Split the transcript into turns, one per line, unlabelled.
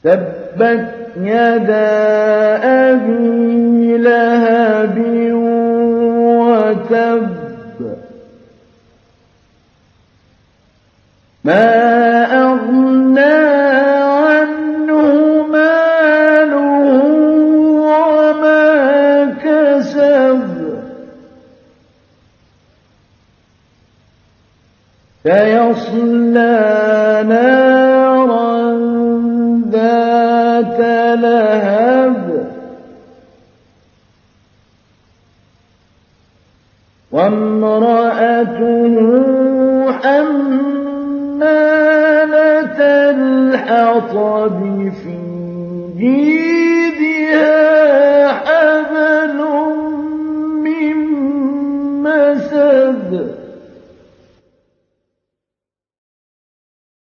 تبت يدا أبي لهب وتب ما أغنى عنه ماله وما كسب سيصلى نارا ذات لهب وامرأته حمالة الحطب في جيدها